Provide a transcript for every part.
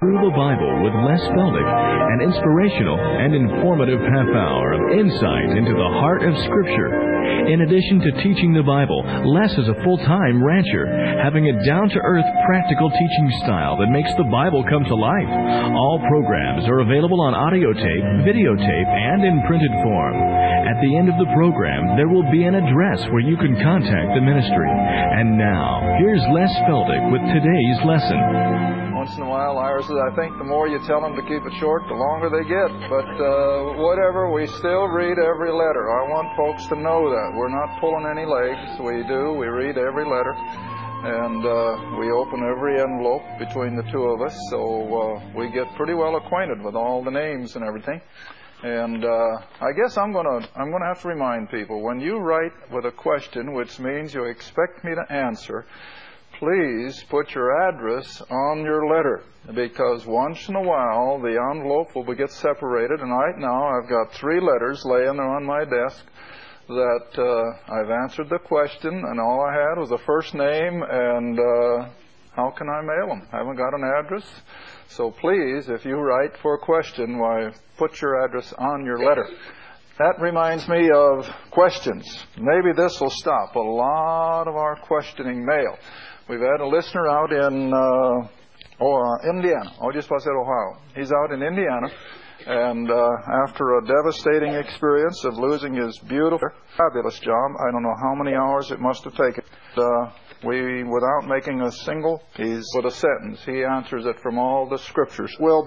Through the Bible with Les Feldick, an inspirational and informative half hour of insight into the heart of Scripture. In addition to teaching the Bible, Les is a full-time rancher, having a down-to-earth, practical teaching style that makes the Bible come to life. All programs are available on audio tape, videotape, and in printed form. At the end of the program, there will be an address where you can contact the ministry. And now, here's Les Feldick with today's lesson. Once in a while, Iris says, I think the more you tell them to keep it short, the longer they get. But whatever, we still read every letter. I want folks to know that. We're not pulling any legs. We read every letter. And we open every envelope between the two of us. So we get pretty well acquainted with all the names and everything. And I guess I'm going to have to remind people, when you write with a question, which means you expect me to answer, please put your address on your letter, because once in a while the envelope will get separated, and right now I've got 3 letters laying there on my desk that I've answered the question, and all I had was a first name, and how can I mail them? I haven't got an address. So please, if you write for a question, why, put your address on your letter. That reminds me of questions. Maybe this will stop a lot of our questioning mail. We've had a listener out in Indiana. I just said Ohio. He's out in Indiana, and after a devastating experience of losing his beautiful, fabulous job, I don't know how many hours it must have taken. Without making a single, he's with a sentence. He answers it from all the Scriptures. Well,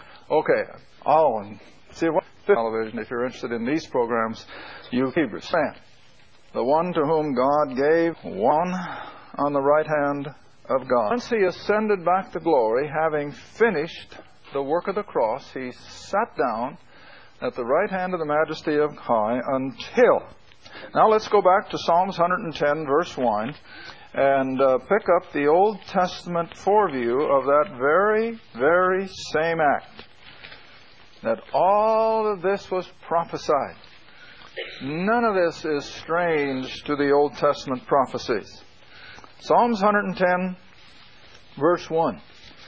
okay. See what television, if you're interested in these programs, you Hebrews fan. The one to whom God gave one on the right hand of God. Once he ascended back to glory, having finished the work of the cross, he sat down at the right hand of the majesty of high until... Now let's go back to Psalms 110, verse 1, and pick up the Old Testament foreview of that very, very same act. That all of this was prophesied. None of this is strange to the Old Testament prophecies. Psalms 110, verse 1.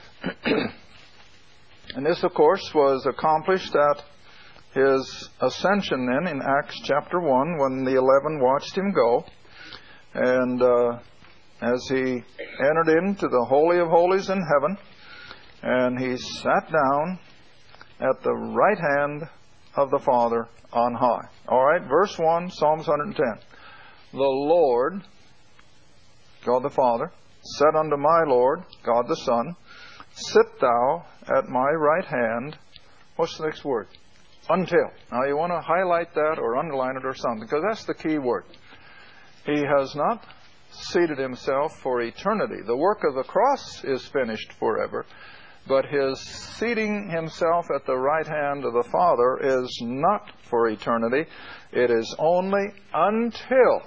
And this, of course, was accomplished at his ascension then in Acts chapter 1, when the 11 watched him go. And as he entered into the Holy of Holies in heaven, and he sat down at the right hand of the Father on high. All right, verse 1, Psalms 110. The Lord, God the Father, said unto my Lord, God the Son, sit thou at my right hand. What's the next word? Until. Now you want to highlight that or underline it or something, because that's the key word. He has not seated himself for eternity. The work of the cross is finished forever, but his seating himself at the right hand of the Father is not for eternity. It is only until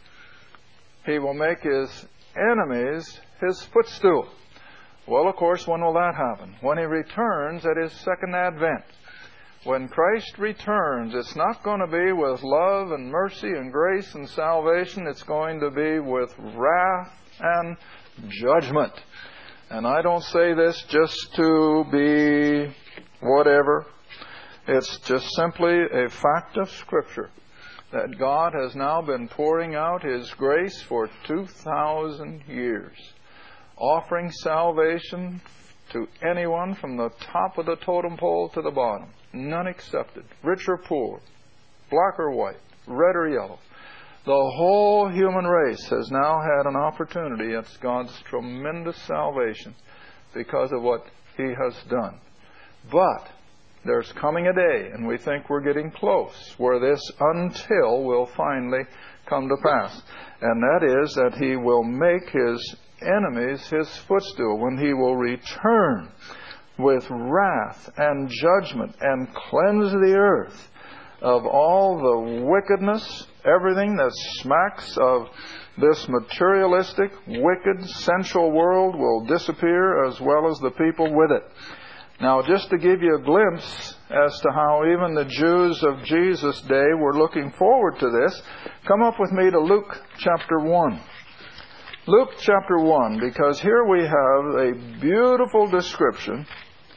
he will make his enemies his footstool. Well, of course, when will that happen? When he returns at his second advent. When Christ returns, it's not going to be with love and mercy and grace and salvation. It's going to be with wrath and judgment. And I don't say this just to be whatever. It's just simply a fact of Scripture that God has now been pouring out His grace for 2,000 years, offering salvation to anyone from the top of the totem pole to the bottom, none excepted, rich or poor, black or white, red or yellow. The whole human race has now had an opportunity at God's tremendous salvation because of what He has done. But there's coming a day, and we think we're getting close, where this until will finally come to pass. And that is that He will make His enemies His footstool, when He will return with wrath and judgment and cleanse the earth of all the wickedness, everything that smacks of this materialistic, wicked, sensual world will disappear, as well as the people with it. Now, just to give you a glimpse as to how even the Jews of Jesus' day were looking forward to this, come up with me to Luke chapter 1. Luke chapter 1, because here we have a beautiful description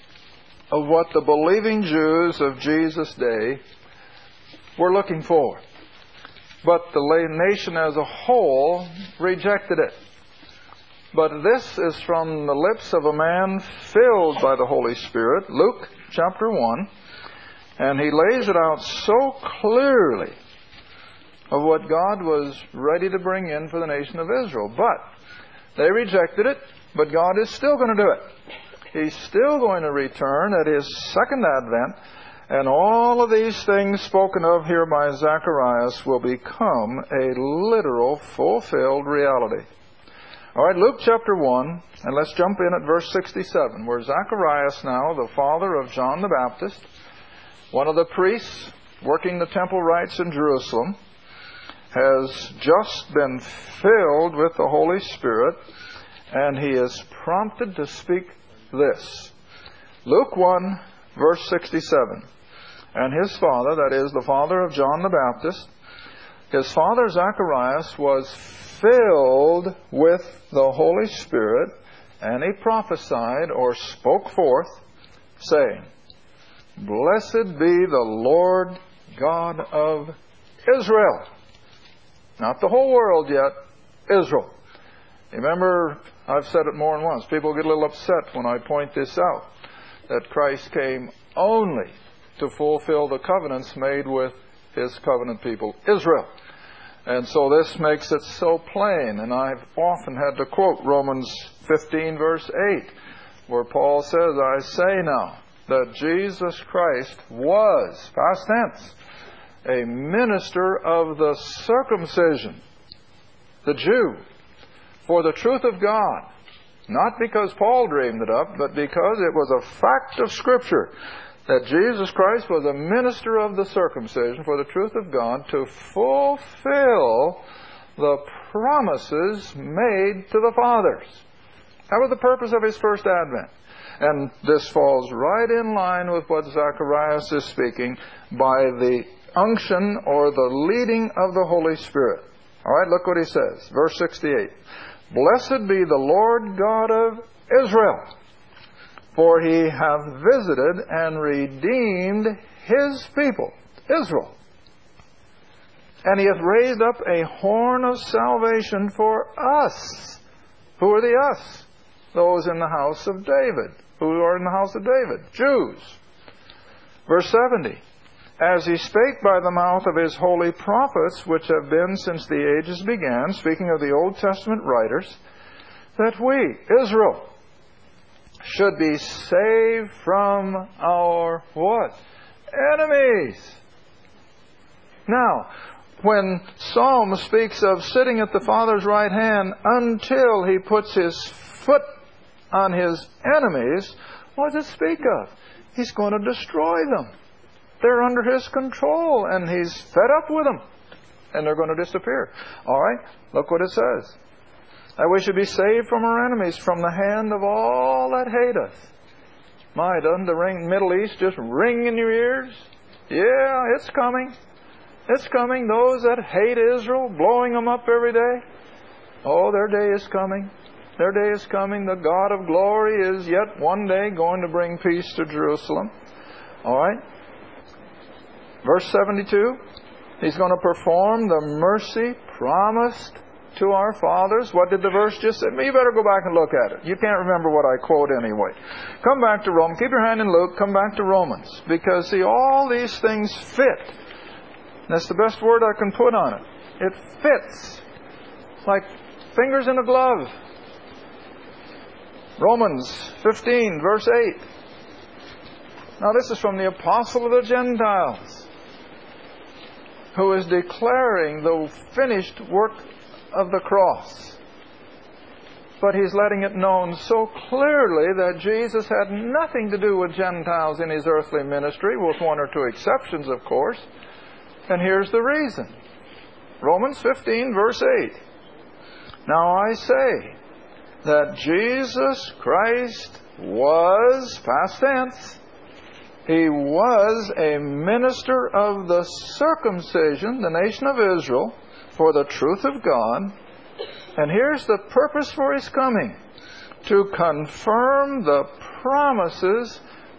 of what the believing Jews of Jesus' day were looking for. But the nation as a whole rejected it. But this is from the lips of a man filled by the Holy Spirit, Luke chapter 1, and he lays it out so clearly of what God was ready to bring in for the nation of Israel. But they rejected it, but God is still going to do it. He's still going to return at His second advent, and all of these things spoken of here by Zacharias will become a literal, fulfilled reality. All right, Luke chapter 1, and let's jump in at verse 67, where Zacharias now, the father of John the Baptist, one of the priests working the temple rites in Jerusalem, has just been filled with the Holy Spirit, and he is prompted to speak this. Luke 1, verse 67. And his father, that is, the father of John the Baptist, his father Zacharias was filled with the Holy Spirit, and he prophesied or spoke forth, saying, Blessed be the Lord God of Israel. Not the whole world yet, Israel. Remember, I've said it more than once. People get a little upset when I point this out, that Christ came only to fulfill the covenants made with His covenant people, Israel. And so this makes it so plain. And I've often had to quote Romans 15, verse 8, where Paul says, I say now that Jesus Christ was, past tense, a minister of the circumcision, the Jew, for the truth of God. Not because Paul dreamed it up, but because it was a fact of Scripture that Jesus Christ was a minister of the circumcision for the truth of God to fulfill the promises made to the fathers. That was the purpose of His first advent. And this falls right in line with what Zacharias is speaking by the unction or the leading of the Holy Spirit. All right, look what he says. Verse 68. Blessed be the Lord God of Israel, for He hath visited and redeemed His people, Israel. And He hath raised up a horn of salvation for us. Who are the us? Those in the house of David. Who are in the house of David? Jews. Verse 70. As He spake by the mouth of His holy prophets, which have been since the ages began, speaking of the Old Testament writers, that we, Israel, should be saved from our what? Enemies. Now, when Psalm speaks of sitting at the Father's right hand until He puts His foot on His enemies, what does it speak of? He's going to destroy them. They're under His control, and He's fed up with them, and they're going to disappear. All right, look what it says. That we should be saved from our enemies, from the hand of all that hate us. My, doesn't the Middle East just ring in your ears? Yeah, it's coming. It's coming. Those that hate Israel, blowing them up every day. Oh, their day is coming. Their day is coming. The God of glory is yet one day going to bring peace to Jerusalem. All right. Verse 72. He's going to perform the mercy promised to our fathers. What did the verse just say? You better go back and look at it. You can't remember what I quote anyway. Come back to Romans. Keep your hand in Luke. Come back to Romans. Because, see, all these things fit. That's the best word I can put on it. It fits. Like fingers in a glove. Romans 15, verse 8. Now this is from the apostle of the Gentiles, who is declaring the finished work of the cross. But he's letting it known so clearly that Jesus had nothing to do with Gentiles in His earthly ministry, with one or two exceptions, of course. And here's the reason. Romans 15, verse 8. Now I say that Jesus Christ was, past tense, He was a minister of the circumcision, the nation of Israel, for the truth of God. And here's the purpose for His coming: to confirm the promises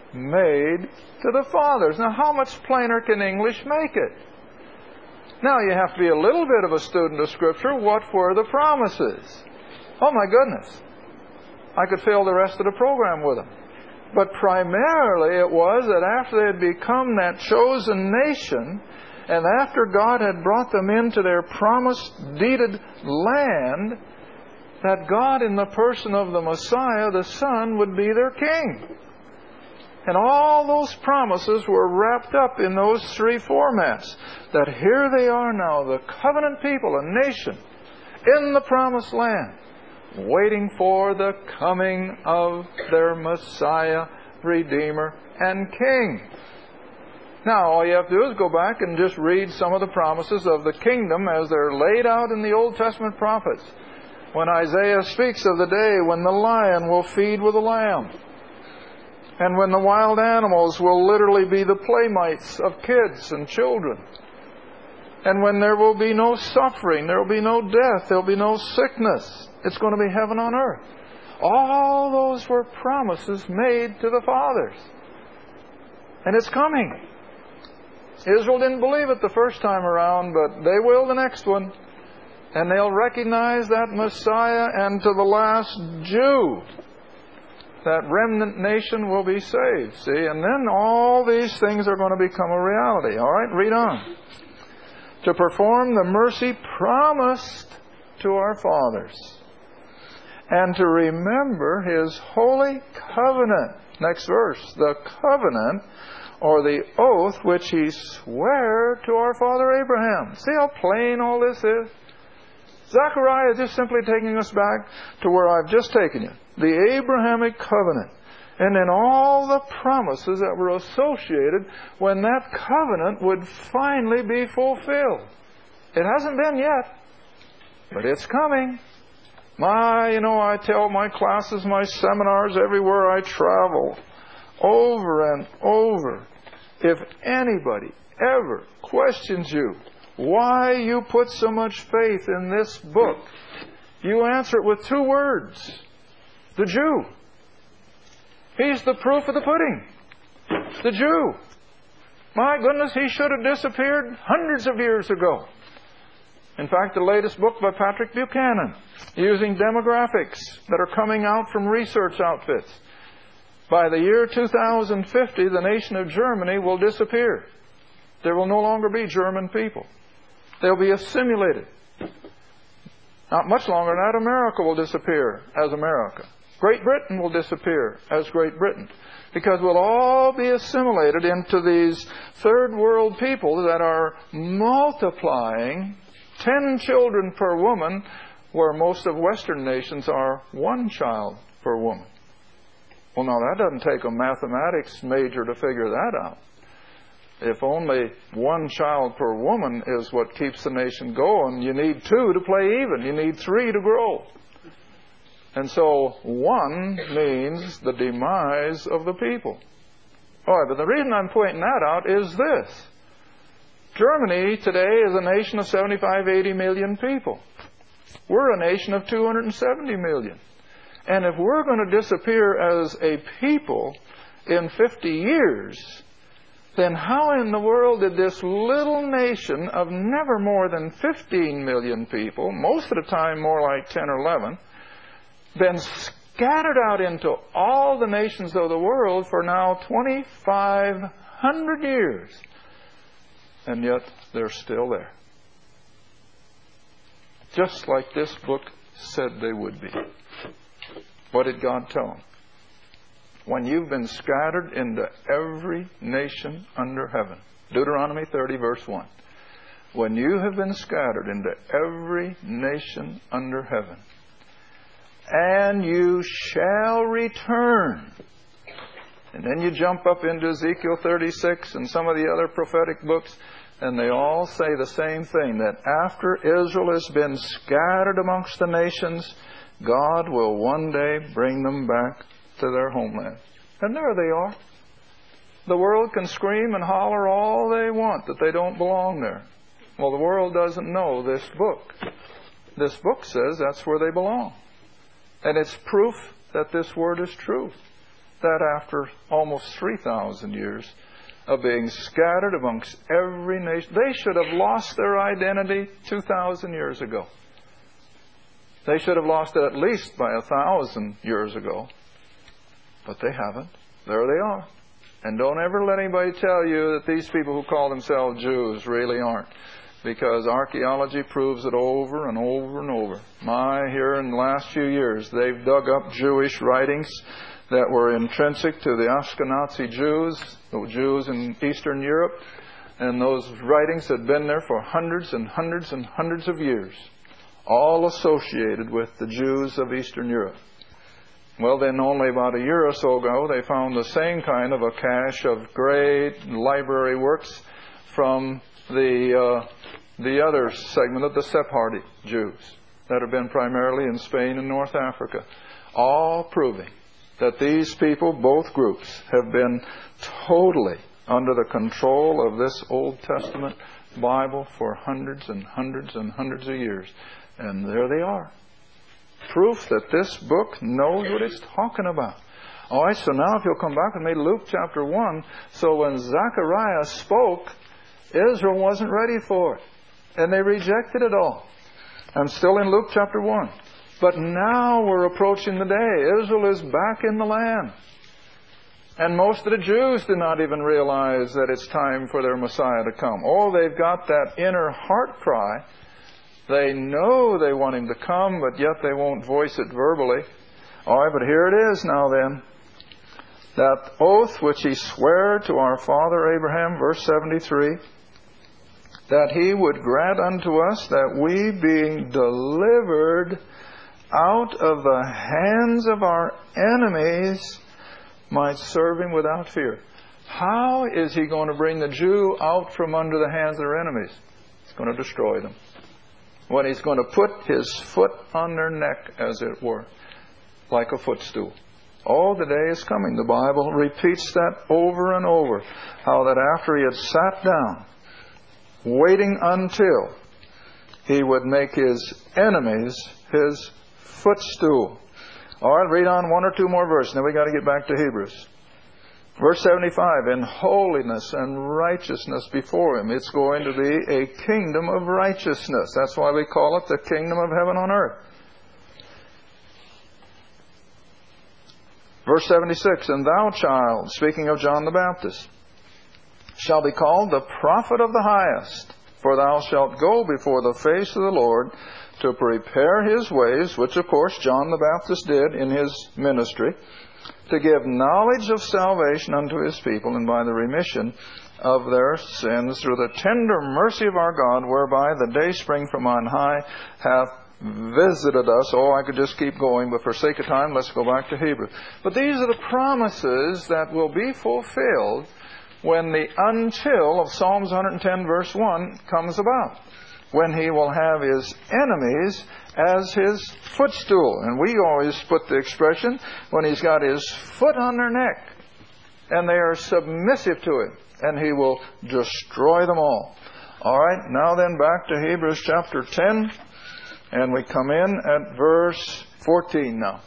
made to the fathers. Now, how much plainer can English make it? Now, you have to be a little bit of a student of Scripture. What were the promises? Oh, my goodness. I could fill the rest of the program with them. But primarily it was that after they had become that chosen nation, and after God had brought them into their promised, deeded land, that God, in the person of the Messiah, the Son, would be their king. And all those promises were wrapped up in those three formats. That here they are now, the covenant people, a nation, in the promised land, waiting for the coming of their Messiah, Redeemer, and King. Now, all you have to do is go back and just read some of the promises of the kingdom as they're laid out in the Old Testament prophets. When Isaiah speaks of the day when the lion will feed with the lamb, and when the wild animals will literally be the playmates of kids and children, and when there will be no suffering, there will be no death, there will be no sickness, it's going to be heaven on earth. All those were promises made to the fathers. And it's coming. Israel didn't believe it the first time around, but they will the next one. And they'll recognize that Messiah, and to the last Jew, that remnant nation will be saved. See, and then all these things are going to become a reality. All right, read on. To perform the mercy promised to our fathers, and to remember His holy covenant. Next verse. The covenant, or the oath, which He sware to our father Abraham. See how plain all this is? Zechariah is just simply taking us back to where I've just taken you. The Abrahamic covenant. And then all the promises that were associated when that covenant would finally be fulfilled. It hasn't been yet, but it's coming. I tell my classes, my seminars, everywhere I travel, over and over, if anybody ever questions you why you put so much faith in this book, you answer it with two words. The Jew. He's the proof of the pudding. The Jew. My goodness, he should have disappeared hundreds of years ago. In fact, the latest book by Patrick Buchanan, using demographics that are coming out from research outfits. By the year 2050, the nation of Germany will disappear. There will no longer be German people. They'll be assimilated. Not much longer than that, America will disappear as America. Great Britain will disappear as Great Britain. Because we'll all be assimilated into these third world people that are multiplying 10 children per woman, where most of Western nations are 1 child per woman. Well, now that doesn't take a mathematics major to figure that out. If only 1 child per woman is what keeps the nation going, you need 2 to play even. You need 3 to grow. And so 1 means the demise of the people. All right, but the reason I'm pointing that out is this. Germany today is a nation of 75, 80 million people. We're a nation of 270 million. And if we're going to disappear as a people in 50 years, then how in the world did this little nation of never more than 15 million people, most of the time more like 10 or 11, been scattered out into all the nations of the world for now 2,500 years? And yet they're still there. Just like this book said they would be. What did God tell them? When you've been scattered into every nation under heaven. Deuteronomy 30 verse 1. When you have been scattered into every nation under heaven, and you shall return. And then you jump up into Ezekiel 36 and some of the other prophetic books, and they all say the same thing, that after Israel has been scattered amongst the nations, God will one day bring them back to their homeland. And there they are. The world can scream and holler all they want that they don't belong there. Well, the world doesn't know this book. This book says that's where they belong. And it's proof that this word is true. that after almost 3,000 years of being scattered amongst every nation, they should have lost their identity 2,000 years ago. They should have lost it at least by 1,000 years ago. But they haven't. There they are. And don't ever let anybody tell you that these people who call themselves Jews really aren't. Because archaeology proves it over and over and over. Here in the last few years, they've dug up Jewish writings that were intrinsic to the Ashkenazi Jews, the Jews in Eastern Europe. And those writings had been there for hundreds and hundreds and hundreds of years, all associated with the Jews of Eastern Europe. Well, then only about a year or so ago, they found the same kind of a cache of great library works from the other segment of the Sephardic Jews that have been primarily in Spain and North Africa, all proving that these people, both groups, have been totally under the control of this Old Testament Bible for hundreds and hundreds and hundreds of years. And there they are. Proof that this book knows what it's talking about. All right, so now if you'll come back with me to Luke chapter 1. So when Zechariah spoke, Israel wasn't ready for it. And they rejected it all. I'm still in Luke chapter 1. But now we're approaching the day. Israel is back in the land. And most of the Jews do not even realize that it's time for their Messiah to come. Oh, they've got that inner heart cry. They know they want Him to come, but yet they won't voice it verbally. All right, but here it is now then. That oath which He sware to our father Abraham, verse 73, that He would grant unto us that we, being delivered out of the hands of our enemies, might serve Him without fear. How is He going to bring the Jew out from under the hands of their enemies? He's going to destroy them. When He's going to put His foot on their neck, as it were, like a footstool. Oh, the day is coming. The Bible repeats that over and over. How that after He had sat down, waiting until He would make His enemies His footstool. All right, read on one or two more verses. Then we got to get back to Hebrews. Verse 75, in holiness and righteousness before Him. It's going to be a kingdom of righteousness. That's why we call it the kingdom of heaven on earth. Verse 76, and thou, child, speaking of John the Baptist, shall be called the prophet of the highest, for thou shalt go before the face of the Lord to prepare His ways, which of course John the Baptist did in his ministry, to give knowledge of salvation unto His people, and by the remission of their sins, through the tender mercy of our God, whereby the dayspring from on high hath visited us. Oh, I could just keep going, but for sake of time, let's go back to Hebrews. But these are the promises that will be fulfilled when the until of Psalms 110 verse 1 comes about. When He will have His enemies as His footstool. And we always put the expression, when He's got His foot on their neck, and they are submissive to Him, and He will destroy them all. All right, now then back to Hebrews chapter 10, and we come in at verse 14 now.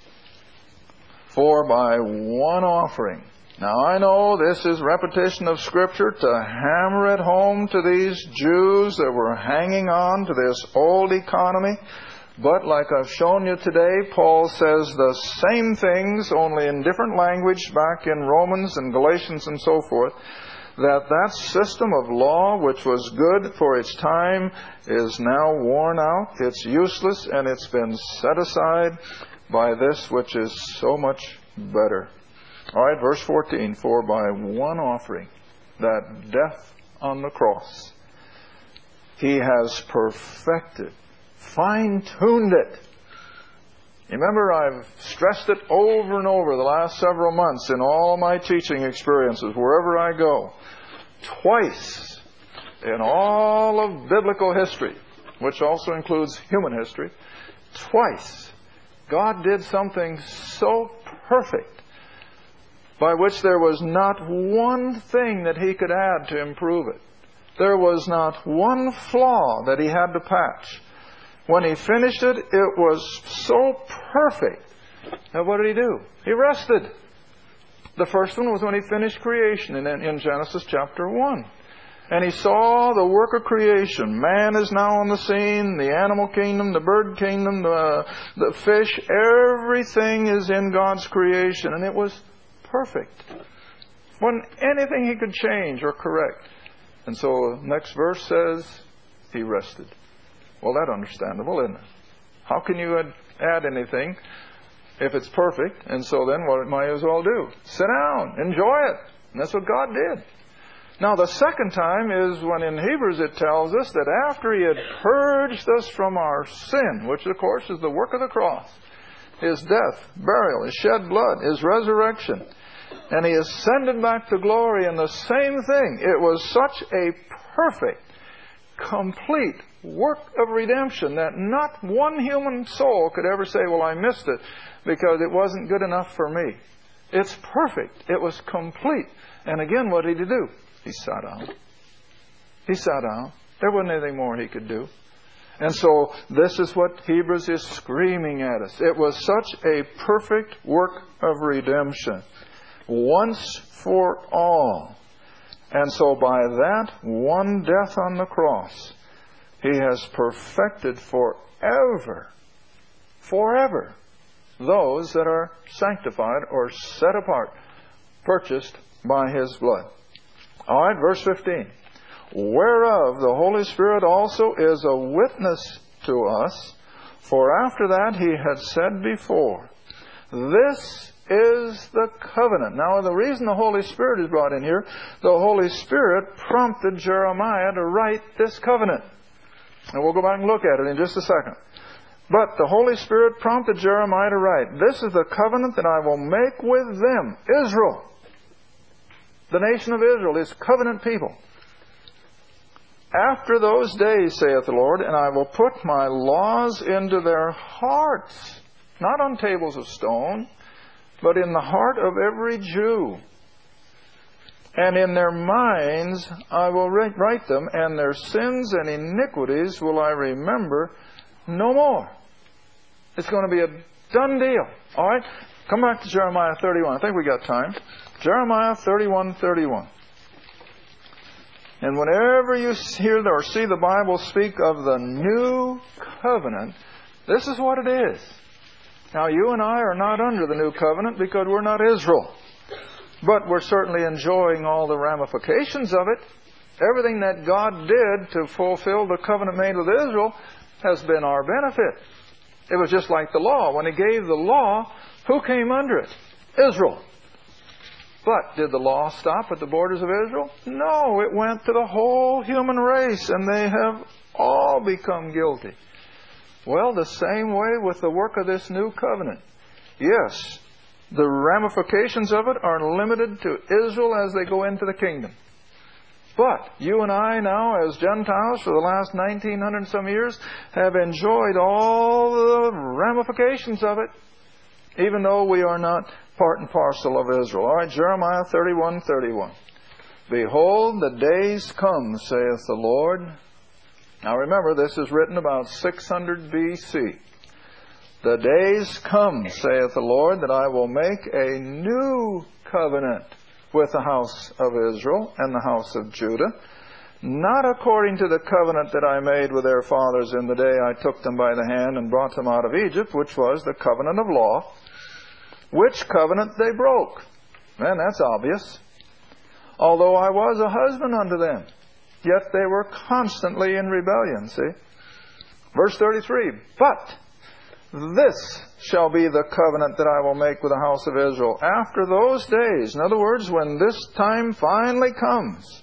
For by one offering. Now I know this is repetition of Scripture to hammer it home to these Jews that were hanging on to this old economy. But like I've shown you today, Paul says the same things, only in different language, back in Romans and Galatians and so forth, that system of law which was good for its time is now worn out, it's useless, and it's been set aside by this which is so much better. All right, verse 14, for by one offering, that death on the cross, He has perfected, fine-tuned it. Remember, I've stressed it over and over the last several months in all my teaching experiences, wherever I go. Twice in all of biblical history, which also includes human history, twice God did something so perfect by which there was not one thing that He could add to improve it. There was not one flaw that He had to patch. When He finished it, it was so perfect. Now what did He do? He rested. The first one was when He finished creation in Genesis chapter 1. And He saw the work of creation. Man is now on the scene, the animal kingdom, the bird kingdom, the fish. Everything is in God's creation. And it was perfect. Wasn't anything He could change or correct. And so the next verse says, He rested. Well, that's understandable, isn't it? How can you add anything if it's perfect? And so then what might as well do? Sit down. Enjoy it. And that's what God did. Now, the second time is when in Hebrews it tells us that after He had purged us from our sin, which of course is the work of the cross, His death, burial, His shed blood, His resurrection, and He ascended back to glory, and the same thing. It was such a perfect, complete work of redemption that not one human soul could ever say, well, I missed it because it wasn't good enough for me. It's perfect. It was complete. And again, what did He do? He sat down. He sat down. There wasn't anything more He could do. And so this is what Hebrews is screaming at us. It was such a perfect work of redemption. Once for all. And so by that one death on the cross, He has perfected forever those that are sanctified or set apart, purchased by His blood. All right, verse 15. Whereof the Holy Spirit also is a witness to us, for after that He had said before, this is the covenant. Now, the reason the Holy Spirit is brought in here, the Holy Spirit prompted Jeremiah to write this covenant. And we'll go back and look at it in just a second. But the Holy Spirit prompted Jeremiah to write, this is the covenant that I will make with them, Israel. The nation of Israel is covenant people. After those days, saith the Lord, and I will put my laws into their hearts, not on tables of stone, but in the heart of every Jew. And in their minds I will write them, and their sins and iniquities will I remember no more. It's going to be a done deal. All right? Come back to Jeremiah 31. I think we got time. Jeremiah 31:31. And whenever you hear or see the Bible speak of the new covenant, this is what it is. Now, you and I are not under the new covenant because we're not Israel. But we're certainly enjoying all the ramifications of it. Everything that God did to fulfill the covenant made with Israel has been our benefit. It was just like the law. When He gave the law, who came under it? Israel. But did the law stop at the borders of Israel? No, it went to the whole human race, and they have all become guilty. Well, the same way with the work of this new covenant. Yes, the ramifications of it are limited to Israel as they go into the kingdom. But you and I now, as Gentiles, for the last 1900 and some years, have enjoyed all the ramifications of it, even though we are not part and parcel of Israel. All right, Jeremiah 31:31. Behold, the days come, saith the Lord. Now remember, this is written about 600 B.C. The days come, saith the Lord, that I will make a new covenant with the house of Israel and the house of Judah, not according to the covenant that I made with their fathers in the day I took them by the hand and brought them out of Egypt, which was the covenant of law, which covenant they broke. Man, that's obvious. Although I was a husband unto them, yet they were constantly in rebellion, see? Verse 33, but this shall be the covenant that I will make with the house of Israel after those days. In other words, when this time finally comes,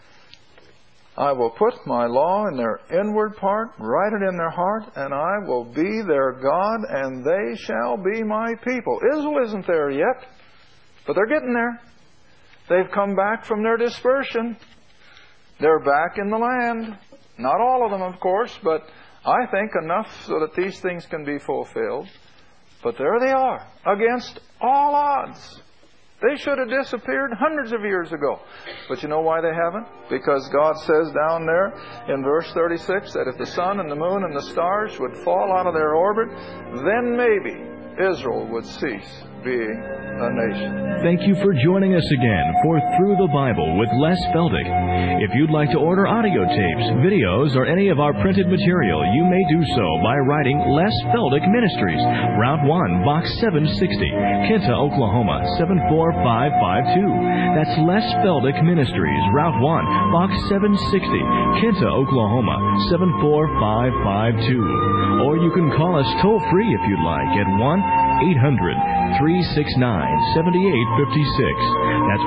I will put my law in their inward part, write it in their heart, and I will be their God, and they shall be my people. Israel isn't there yet, but they're getting there. They've come back from their dispersion. They're back in the land. Not all of them, of course, but I think enough so that these things can be fulfilled. But there they are, against all odds. They should have disappeared hundreds of years ago. But you know why they haven't? Because God says down there in verse 36 that if the sun and the moon and the stars would fall out of their orbit, then maybe Israel would cease be a nation. Thank you for joining us again for Through the Bible with Les Feldick. If you'd like to order audio tapes, videos, or any of our printed material, you may do so by writing Les Feldick Ministries, Route 1, Box 760, Kinta, Oklahoma, 74552. That's Les Feldick Ministries, Route 1, Box 760, Kinta, Oklahoma, 74552. Or you can call us toll-free if you'd like at 1-800-369-7856. That's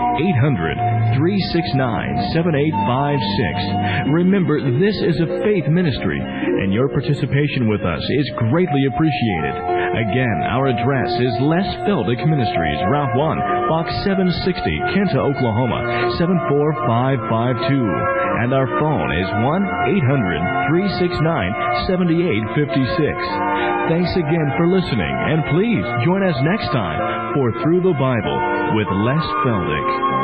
1-800-369-7856. Remember, this is a faith ministry, and your participation with us is greatly appreciated. Again, our address is Les Feldick Ministries, Route 1, Box 760, Kinta, Oklahoma, 74552. And our phone is 1-800-369-7856. Thanks again for listening, and please join us next time for Through the Bible with Les Feldick.